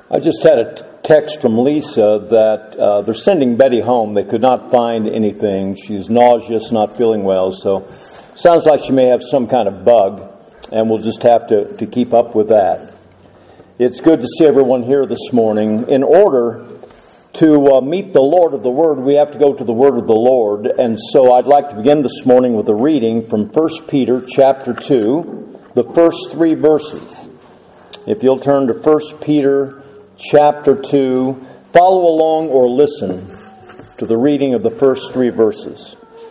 I just had a text from Lisa that they're sending Betty home. They could not find anything. She's nauseous, not feeling well, so sounds like she may have some kind of bug, and we'll just have to keep up with that. It's good to see everyone here this morning. In order to meet the Lord of the Word, we have to go to the Word of the Lord, and so I'd like to begin this morning with a reading from 1 Peter chapter 2, the first 3 verses. If you'll turn to 1 Peter chapter 2, follow along or listen to the reading of the first 3 verses.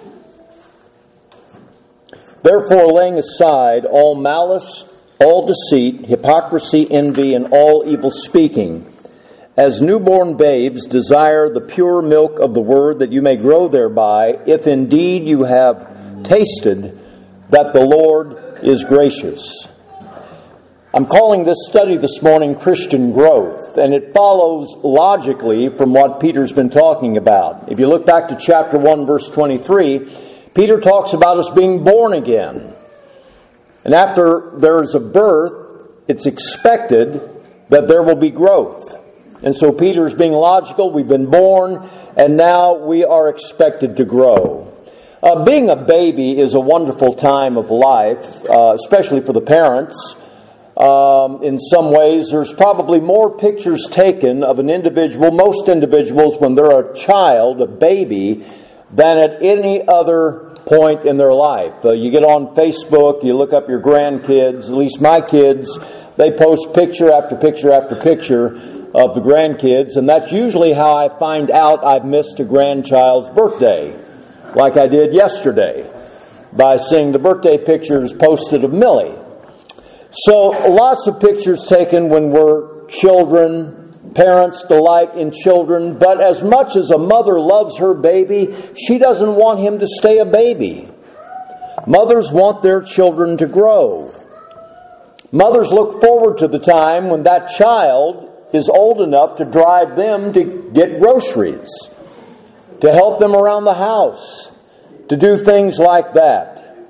Therefore, laying aside all malice, all deceit, hypocrisy, envy, and all evil speaking, as newborn babes desire the pure milk of the word, that you may grow thereby, if indeed you have tasted that the Lord is gracious. I'm calling this study this morning Christian Growth, and it follows logically from what Peter's been talking about. If you look back to chapter 1, verse 23, Peter talks about us being born again. And after there's a birth, it's expected that there will be growth. And so Peter's being logical. We've been born, and now we are expected to grow. Being a baby is a wonderful time of life, especially for the parents. In some ways, there's probably more pictures taken of an individual, most individuals, when they're a child, a baby, than at any other point in their life. You get on Facebook, you look up your grandkids, at least my kids, they post picture after picture after picture of the grandkids, and that's usually how I find out I've missed a grandchild's birthday, like I did yesterday, by seeing the birthday pictures posted of Millie. So lots of pictures taken when we're children. Parents delight in children, but as much as a mother loves her baby, she doesn't want him to stay a baby. Mothers want their children to grow. Mothers look forward to the time when that child is old enough to drive them to get groceries, to help them around the house, to do things like that.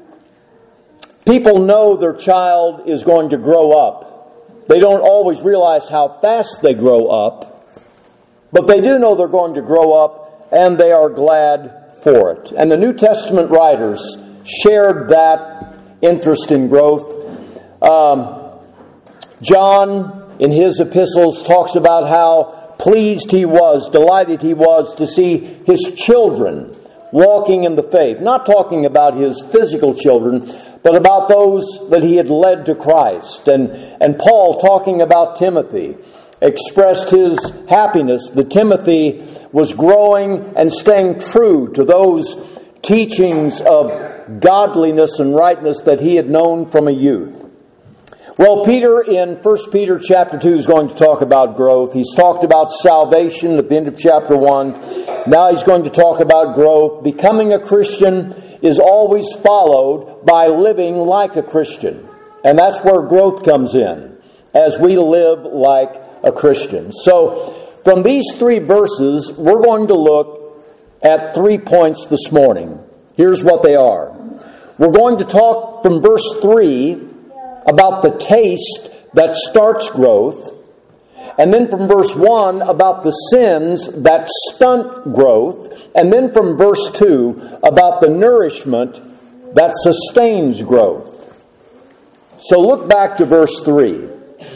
People know their child is going to grow up. They don't always realize how fast they grow up, but they do know they're going to grow up, and they are glad for it. And the New Testament writers shared that interest in growth. John, in his epistles, talks about how pleased he was, delighted he was to see his children walking in the faith. Not talking about his physical children, but about those that he had led to Christ. And Paul, talking about Timothy, expressed his happiness that Timothy was growing and staying true to those teachings of godliness and rightness that he had known from a youth. Well, Peter in 1 Peter chapter 2 is going to talk about growth. He's talked about salvation at the end of chapter 1. Now he's going to talk about growth. Becoming a Christian is always followed by living like a Christian. And that's where growth comes in, as we live like a Christian. So, from these 3 verses, we're going to look at 3 points this morning. Here's what they are. We're going to talk from verse 3 about the taste that starts growth, and then from verse 1 about the sins that stunt growth, and then from verse 2 about the nourishment that sustains growth. So look back to verse 3.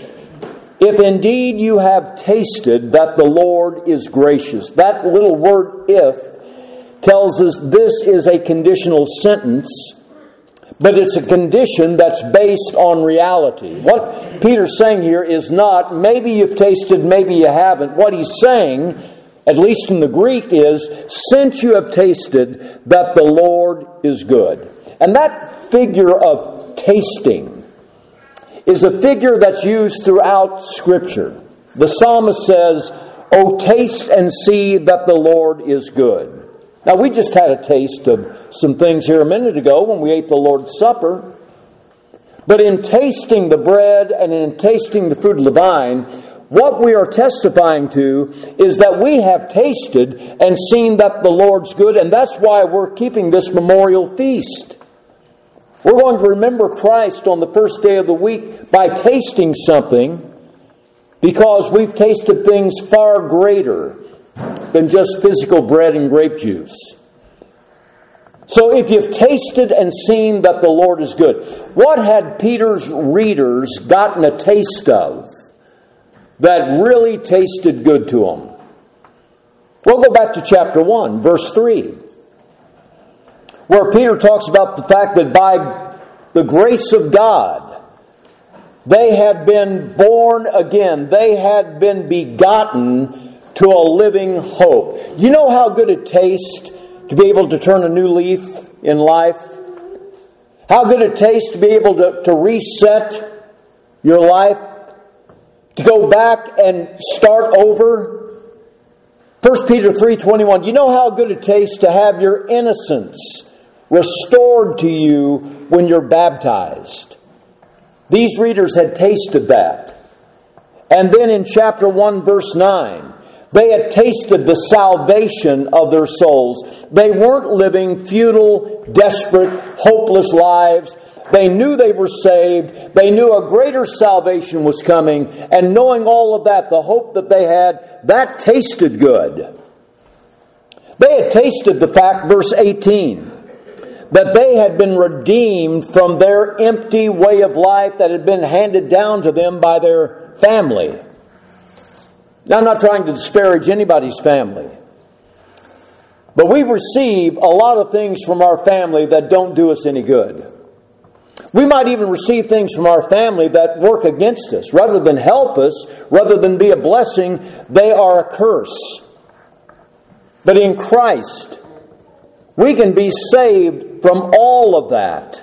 If indeed you have tasted that the Lord is gracious. That little word "if" tells us this is a conditional sentence, but it's a condition that's based on reality. What Peter's saying here is not, maybe you've tasted, maybe you haven't. What he's saying, at least in the Greek, is, since you have tasted that the Lord is good. And that figure of tasting is a figure that's used throughout Scripture. The psalmist says, "Oh, taste and see that the Lord is good." Now, we just had a taste of some things here a minute ago when we ate the Lord's Supper. But in tasting the bread and in tasting the fruit of the vine, what we are testifying to is that we have tasted and seen that the Lord's good, and that's why we're keeping this memorial feast. We're going to remember Christ on the first day of the week by tasting something because we've tasted things far greater than just physical bread and grape juice. So if you've tasted and seen that the Lord is good, what had Peter's readers gotten a taste of that really tasted good to them? We'll go back to chapter 1, verse 3, where Peter talks about the fact that by the grace of God, they had been born again. They had been begotten to a living hope. You know how good it tastes to be able to turn a new leaf in life? How good it tastes to be able to reset your life? To go back and start over? 1 Peter 3:21. You know how good it tastes to have your innocence restored to you when you're baptized. These readers had tasted that. And then in chapter 1, verse 9, they had tasted the salvation of their souls. They weren't living futile, desperate, hopeless lives. They knew they were saved. They knew a greater salvation was coming. And knowing all of that, the hope that they had, that tasted good. They had tasted the fact, verse 18, that they had been redeemed from their empty way of life that had been handed down to them by their family. Now, I'm not trying to disparage anybody's family, but we receive a lot of things from our family that don't do us any good. We might even receive things from our family that work against us. Rather than help us, rather than be a blessing, they are a curse. But in Christ, we can be saved from all of that.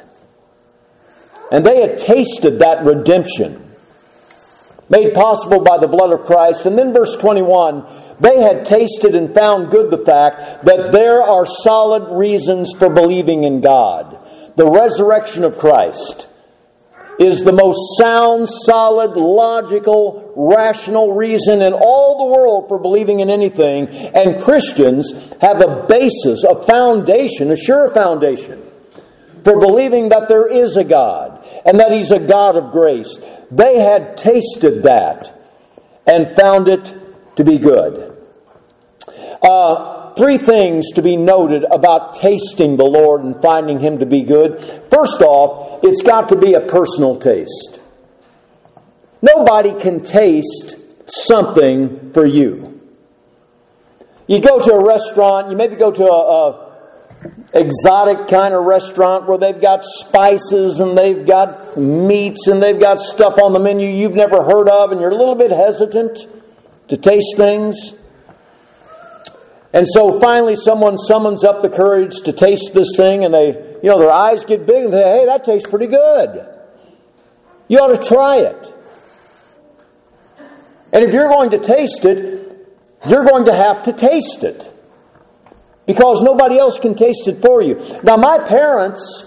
And they had tasted that redemption made possible by the blood of Christ. And then verse 21, they had tasted and found good the fact that there are solid reasons for believing in God. The resurrection of Christ is the most sound, solid, logical, rational reason in all the world for believing in anything. And Christians have a basis, a foundation, a sure foundation for believing that there is a God and that He's a God of grace. They had tasted that and found it to be good. Three things to be noted about tasting the Lord and finding Him to be good. First off, it's got to be a personal taste. Nobody can taste something for you. You go to a restaurant, you maybe go to a exotic kind of restaurant where they've got spices and they've got meats and they've got stuff on the menu you've never heard of, and you're a little bit hesitant to taste things. And so finally someone summons up the courage to taste this thing, and their eyes get big and they say, hey, that tastes pretty good. You ought to try it. And if you're going to taste it, you're going to have to taste it, because nobody else can taste it for you. Now, my parents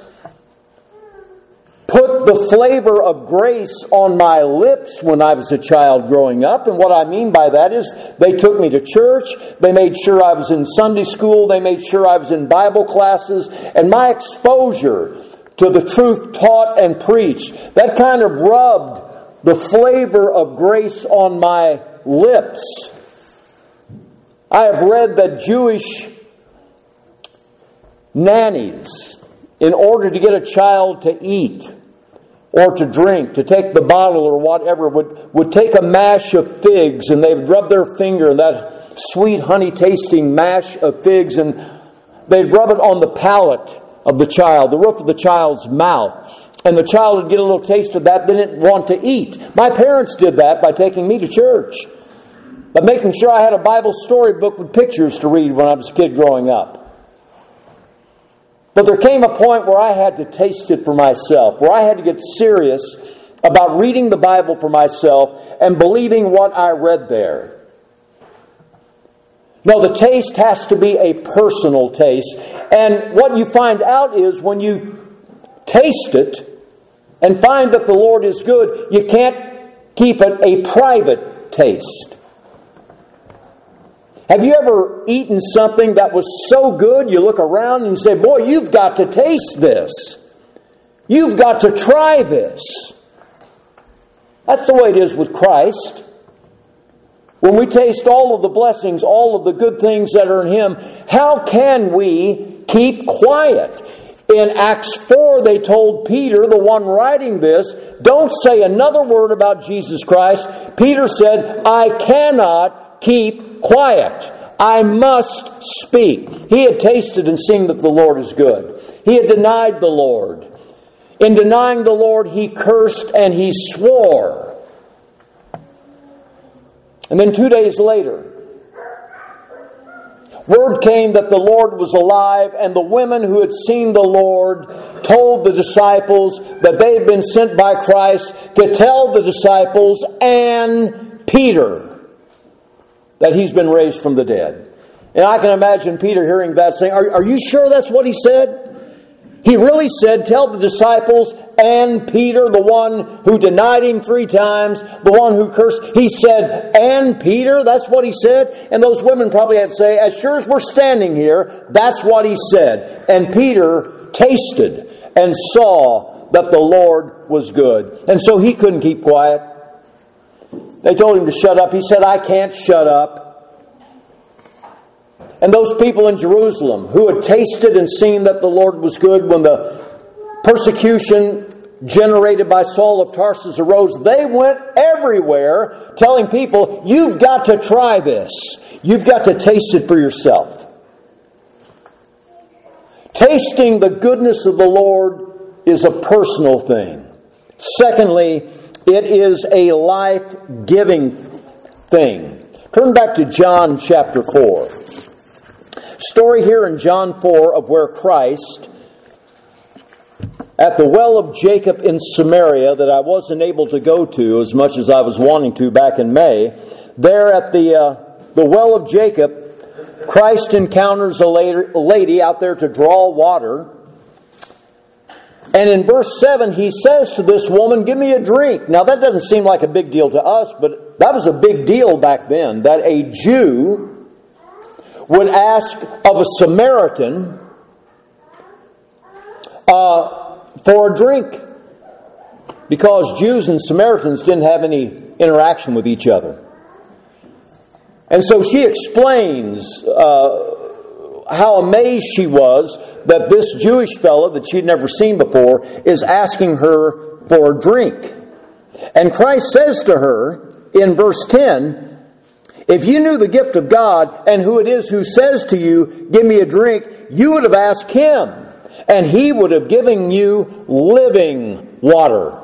put the flavor of grace on my lips when I was a child growing up. And what I mean by that is they took me to church. They made sure I was in Sunday school. They made sure I was in Bible classes. And my exposure to the truth taught and preached, that kind of rubbed the flavor of grace on my lips. I have read that Jewish nannies, in order to get a child to eat or to drink, to take the bottle or whatever, would take a mash of figs, and they would rub their finger in that sweet honey-tasting mash of figs, and they'd rub it on the palate of the child, the roof of the child's mouth. And the child would get a little taste of that, then it want to eat. My parents did that by taking me to church, by making sure I had a Bible storybook with pictures to read when I was a kid growing up. But there came a point where I had to taste it for myself, where I had to get serious about reading the Bible for myself and believing what I read there. No, the taste has to be a personal taste. And what you find out is when you taste it and find that the Lord is good, you can't keep it a private taste. Have you ever eaten something that was so good, you look around and you say, boy, you've got to taste this. You've got to try this. That's the way it is with Christ. when we taste all of the blessings, all of the good things that are in Him, how can we keep quiet? In Acts 4, they told Peter, the one writing this, don't say another word about Jesus Christ. Peter said, I cannot keep quiet. I must speak. He had tasted and seen that the Lord is good. He had denied the Lord. In denying the Lord, he cursed and he swore. And then 2 days later, word came that the Lord was alive, and the women who had seen the Lord told the disciples that they had been sent by Christ to tell the disciples and Peter that He's been raised from the dead. And I can imagine Peter hearing that saying, Are you sure that's what he said? He really said, tell the disciples and Peter, the one who denied Him 3 times, the one who cursed. He said, and Peter, that's what he said. And those women probably had to say, as sure as we're standing here, that's what he said. And Peter tasted and saw that the Lord was good. And so he couldn't keep quiet. They told him to shut up. He said, I can't shut up. And those people in Jerusalem who had tasted and seen that the Lord was good when the persecution generated by Saul of Tarsus arose, they went everywhere telling people, you've got to try this. You've got to taste it for yourself. Tasting the goodness of the Lord is a personal thing. Secondly, it is a life-giving thing. Turn back to John chapter 4. Story here in John 4 of where Christ, at the well of Jacob in Samaria that I wasn't able to go to as much as I was wanting to back in May, there at the well of Jacob, Christ encounters a lady out there to draw water. And in verse 7, He says to this woman, give me a drink. Now that doesn't seem like a big deal to us, but that was a big deal back then, that a Jew would ask of a Samaritan for a drink, because Jews and Samaritans didn't have any interaction with each other. And so she explains how amazed she was that this Jewish fellow that she'd never seen before is asking her for a drink. And Christ says to her in verse 10, if you knew the gift of God and who it is who says to you, give me a drink, you would have asked Him, and He would have given you living water.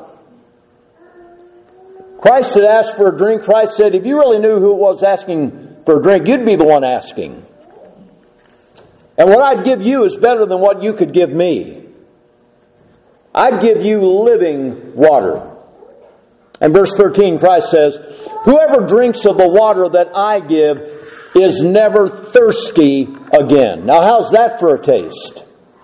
Christ had asked for a drink. Christ said, if you really knew who it was asking for a drink, you'd be the one asking. And what I'd give you is better than what you could give me. I'd give you living water. And verse 13, Christ says, whoever drinks of the water that I give is never thirsty again. Now, how's that for a taste?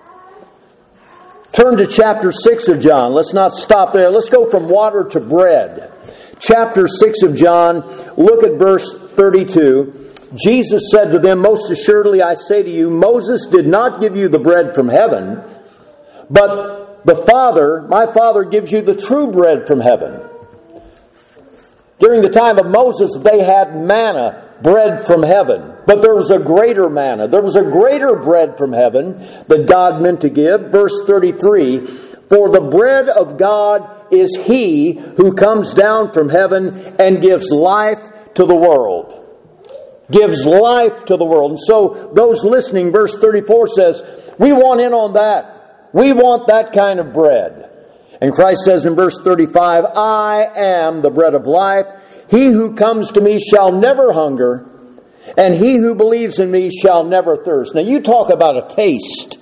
Turn to chapter 6 of John. Let's not stop there. Let's go from water to bread. Chapter 6 of John, look at verse 32. Jesus said to them, most assuredly I say to you, Moses did not give you the bread from heaven, but the Father, my Father, gives you the true bread from heaven. During the time of Moses, they had manna, bread from heaven. But there was a greater manna. There was a greater bread from heaven that God meant to give. Verse 33, for the bread of God is He who comes down from heaven and gives life to the world. Gives life to the world. And so those listening, verse 34 says, we want in on that. We want that kind of bread. And Christ says in verse 35, I am the bread of life. He who comes to me shall never hunger, and he who believes in me shall never thirst. Now you talk about a taste.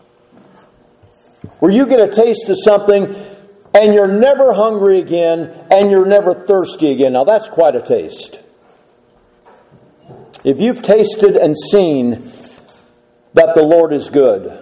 Where you get a taste of something, and you're never hungry again, and you're never thirsty again. Now that's quite a taste. If you've tasted and seen that the Lord is good.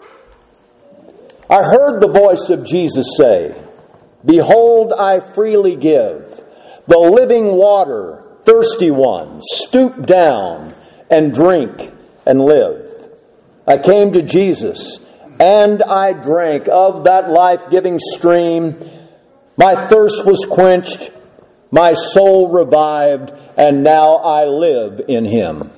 I heard the voice of Jesus say, behold, I freely give the living water, thirsty one, stoop down and drink and live. I came to Jesus and I drank of that life-giving stream. My thirst was quenched. my soul revived, and now I live in Him.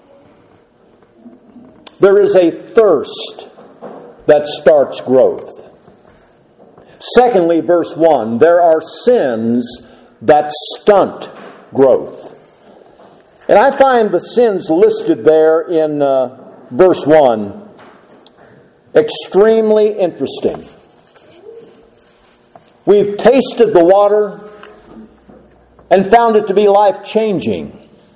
There is a thirst that starts growth. Secondly, verse 1, there are sins that stunt growth. And I find the sins listed there in verse 1 extremely interesting. We've tasted the water and found it to be life-changing.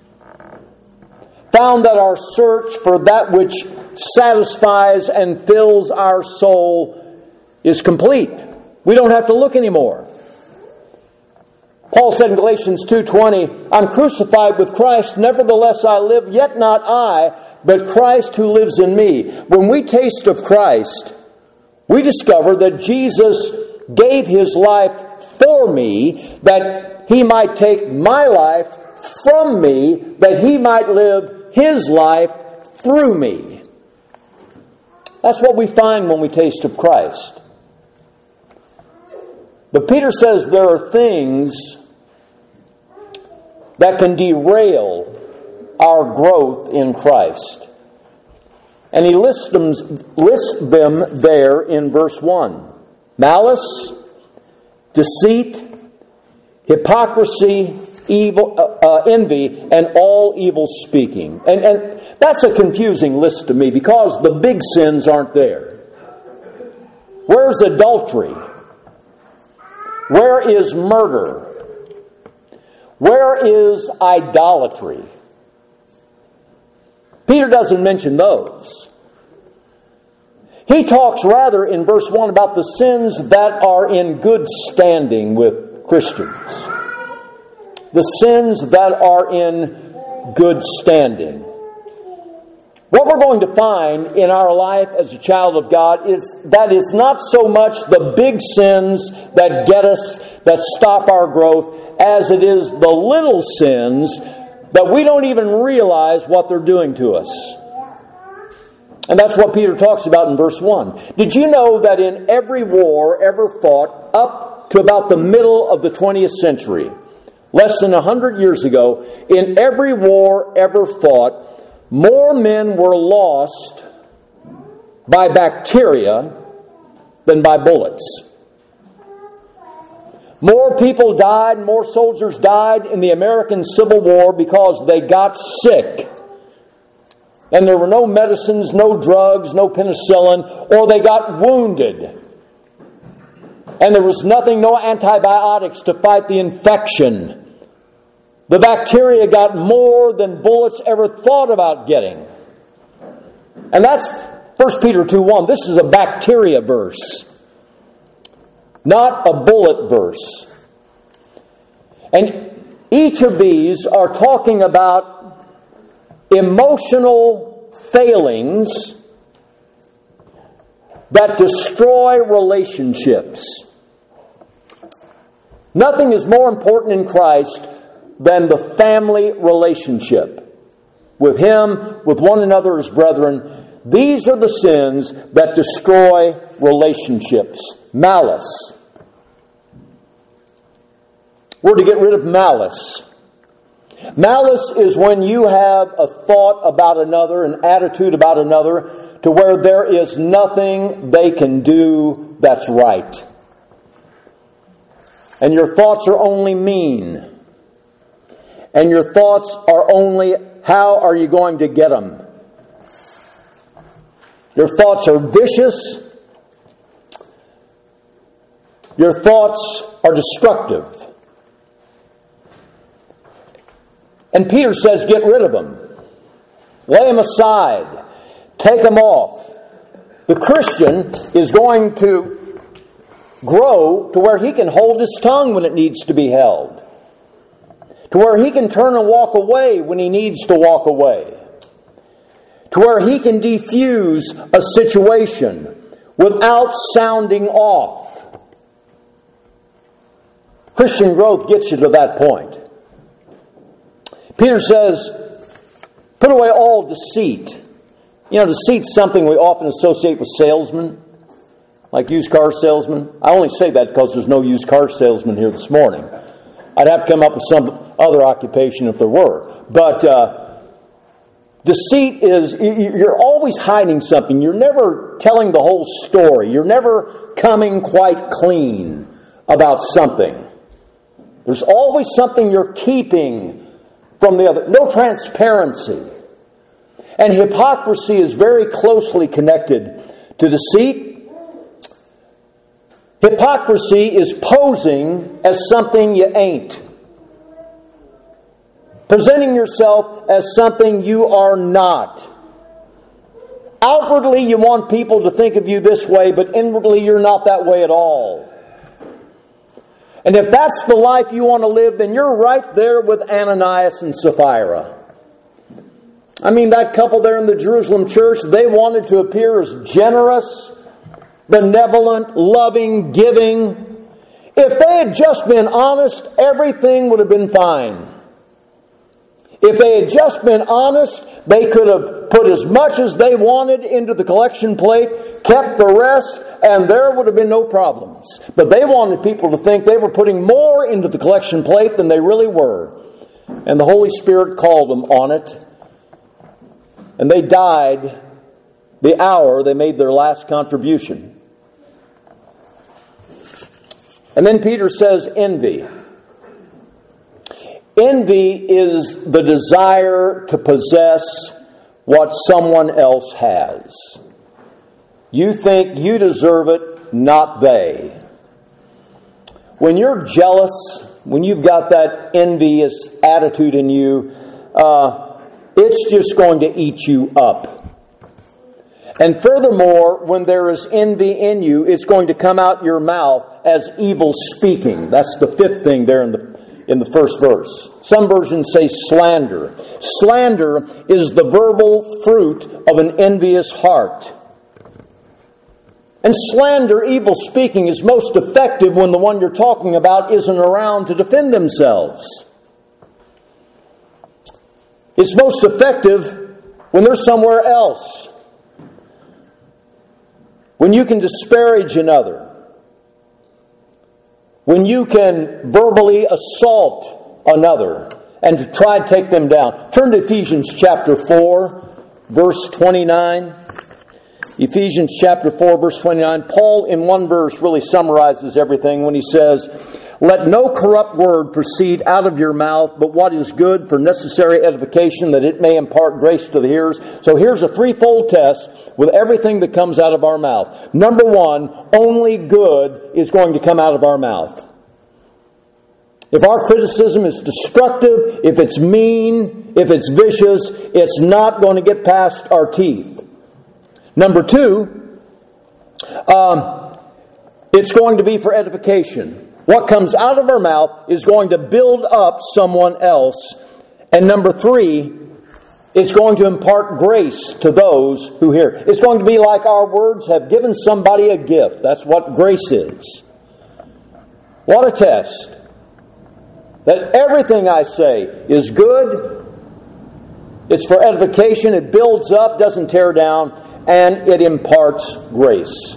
Found that our search for that which satisfies and fills our soul is complete. We don't have to look anymore. Paul said in Galatians 2:20, I'm crucified with Christ, nevertheless I live, yet not I, but Christ who lives in me. When we taste of Christ, we discover that Jesus gave His life for me, that He might take my life from me, that He might live His life through me. That's what we find when we taste of Christ. But Peter says there are things that can derail our growth in Christ. And he lists them there in verse 1. Malice, deceit, hypocrisy, envy, and all evil speaking. And that's a confusing list to me because the big sins aren't there. Where's adultery? Where is murder? Where is idolatry? Peter doesn't mention those. He talks rather in verse 1 about the sins that are in good standing with Christians. The sins that are in good standing. What we're going to find in our life as a child of God is that it's not so much the big sins that get us, that stop our growth, as it is the little sins that we don't even realize what they're doing to us. And that's what Peter talks about in verse 1. Did you know that in every war ever fought up to about the middle of the 20th century, less than 100 years ago, in every war ever fought, more men were lost by bacteria than by bullets? More people died, more soldiers died in the American Civil War because they got sick. And there were no medicines, no drugs, no penicillin, or they got wounded. And there was nothing, no antibiotics to fight the infection. The bacteria got more than bullets ever thought about getting. And that's 1 Peter 2:1. This is a bacteria verse, not a bullet verse. And each of these are talking about emotional failings that destroy relationships. Nothing is more important in Christ than the family relationship with Him, with one another as brethren. These are the sins that destroy relationships. Malice. We're to get rid of malice. Malice is when you have a thought about another, an attitude about another, to where there is nothing they can do that's right. And your thoughts are only mean. And your thoughts are only, how are you going to get them? Your thoughts are vicious. Your thoughts are destructive. And Peter says, get rid of them. Lay them aside. Take them off. The Christian is going to grow to where he can hold his tongue when it needs to be held. To where he can turn and walk away when he needs to walk away. To where he can defuse a situation without sounding off. Christian growth gets you to that point. Peter says, put away all deceit. You know, deceit's something we often associate with salesmen, like used car salesmen. I only say that because there's no used car salesman here this morning. I'd have to come up with some other occupation if there were. But deceit is, you're always hiding something. You're never telling the whole story. You're never coming quite clean about something. There's always something you're keeping from the other. No transparency. And hypocrisy is very closely connected to deceit. Hypocrisy is posing as something you ain't. Presenting yourself as something you are not. Outwardly, you want people to think of you this way, but inwardly, you're not that way at all. And if that's the life you want to live, then you're right there with Ananias and Sapphira. I mean, that couple there in the Jerusalem church, they wanted to appear as generous, benevolent, loving, giving. If they had just been honest, everything would have been fine. If they had just been honest, they could have put as much as they wanted into the collection plate, kept the rest, and there would have been no problems. But they wanted people to think they were putting more into the collection plate than they really were. And the Holy Spirit called them on it. And they died the hour they made their last contribution. And then Peter says envy. Envy is the desire to possess what someone else has. You think you deserve it, not they. When you're jealous, when you've got that envious attitude in you, it's just going to eat you up. And furthermore, when there is envy in you, it's going to come out your mouth as evil speaking. That's the fifth thing there in the first verse. Some versions say slander. Slander is the verbal fruit of an envious heart. And slander, evil speaking, is most effective when the one you're talking about isn't around to defend themselves. It's most effective when they're somewhere else. When you can disparage another. When you can verbally assault another and to try to take them down. Turn to Ephesians chapter 4, verse 29. Ephesians chapter 4, verse 29. Paul, in one verse, really summarizes everything when he says, "Let no corrupt word proceed out of your mouth, but what is good for necessary edification, that it may impart grace to the hearers." So here's a threefold test with everything that comes out of our mouth. Number one, only good is going to come out of our mouth. If our criticism is destructive, if it's mean, if it's vicious, it's not going to get past our teeth. Number two, it's going to be for edification. What comes out of our mouth is going to build up someone else. And number three, it's going to impart grace to those who hear. It's going to be like our words have given somebody a gift. That's what grace is. What a test. That everything I say is good. It's for edification. It builds up, doesn't tear down, and it imparts grace.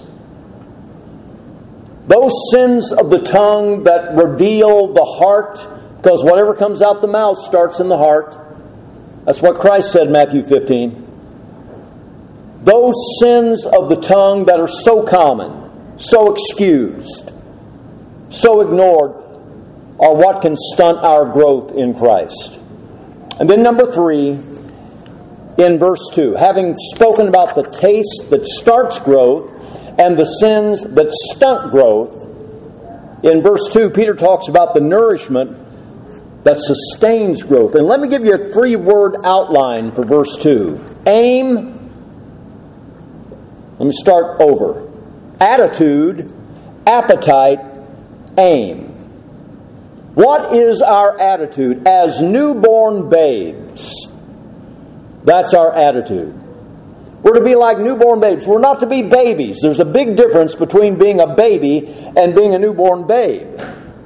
Those sins of the tongue that reveal the heart, because whatever comes out the mouth starts in the heart. That's what Christ said in Matthew 15. Those sins of the tongue that are so common, so excused, so ignored, are what can stunt our growth in Christ. And then number three, in verse 2, having spoken about the taste that starts growth and the sins that stunt growth, in verse 2, Peter talks about the nourishment that sustains growth. And let me give you a three-word outline for verse 2. Aim. Let me start over. Attitude, appetite, aim. What is our attitude as newborn babes? That's our attitude. We're to be like newborn babes. We're not to be babies. There's a big difference between being a baby and being a newborn babe.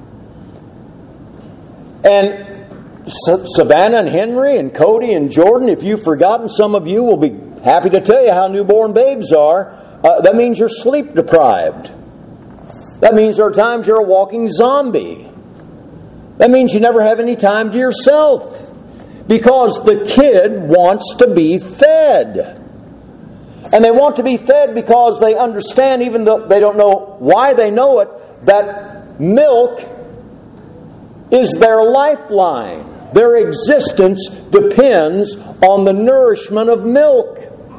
And Savannah and Henry and Cody and Jordan, if you've forgotten, some of you will be happy to tell you how newborn babes are. That means you're sleep deprived. That means there are times you're a walking zombie. That means you never have any time to yourself. Because the kid wants to be fed. And they want to be fed because they understand, even though they don't know why they know it, that milk is their lifeline. Their existence depends on the nourishment of milk.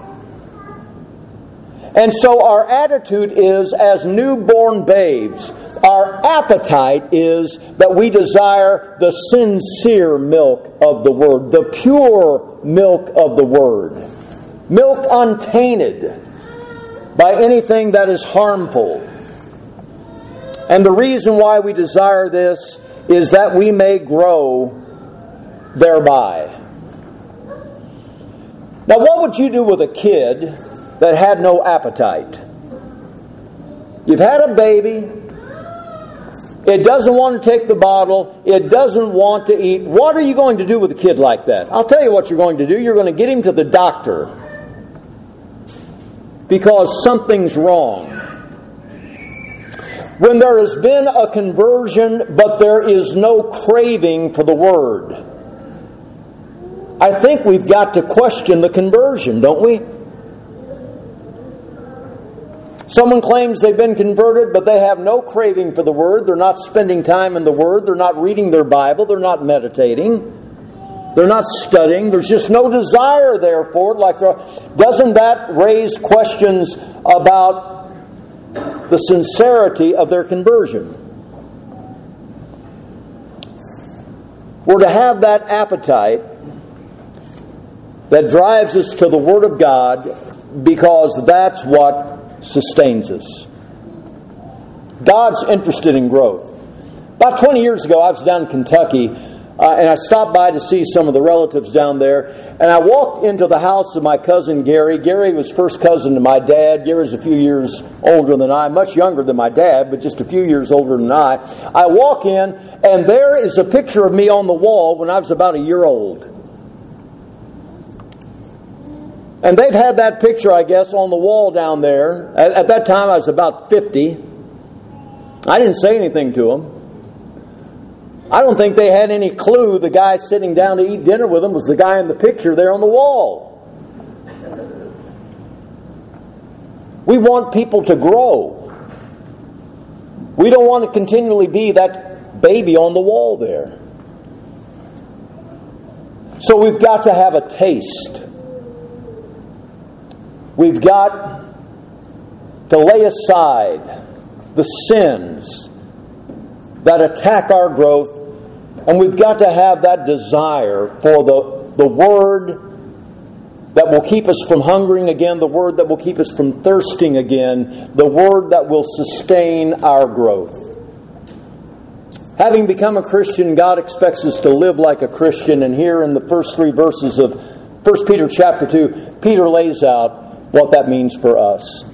And so our attitude is, as newborn babes, our appetite is that we desire the sincere milk of the Word, the pure milk of the Word. Milk untainted by anything that is harmful. And the reason why we desire this is that we may grow thereby. Now, what would you do with a kid that had no appetite? You've had a baby. It doesn't want to take the bottle. It doesn't want to eat. What are you going to do with a kid like that? I'll tell you what you're going to do. You're going to get him to the doctor. Because something's wrong. When there has been a conversion, but there is no craving for the Word, I think we've got to question the conversion, don't we? Someone claims they've been converted, but they have no craving for the Word. They're not spending time in the Word. They're not reading their Bible. They're not meditating. They're not studying. There's just no desire there for it. Doesn't that raise questions about the sincerity of their conversion? We're to have that appetite that drives us to the Word of God, because that's what sustains us. God's interested in growth. About 20 years ago, I was down in Kentucky, and I stopped by to see some of the relatives down there. And I walked into the house of my cousin Gary. Gary was first cousin to my dad. Gary's a few years older than I, much younger than my dad, but just a few years older than I. I walk in, and there is a picture of me on the wall when I was about a year old. And they've had that picture, I guess, on the wall down there. At that time, I was about 50. I didn't say anything to them. I don't think they had any clue the guy sitting down to eat dinner with them was the guy in the picture there on the wall. We want people to grow. We don't want to continually be that baby on the wall there. So we've got to have a taste. We've got to lay aside the sins that attack our growth, and we've got to have that desire for the Word that will keep us from hungering again, the Word that will keep us from thirsting again, the Word that will sustain our growth. Having become a Christian, God expects us to live like a Christian, and here in the first 3 verses of 1 Peter chapter 2, Peter lays out what that means for us.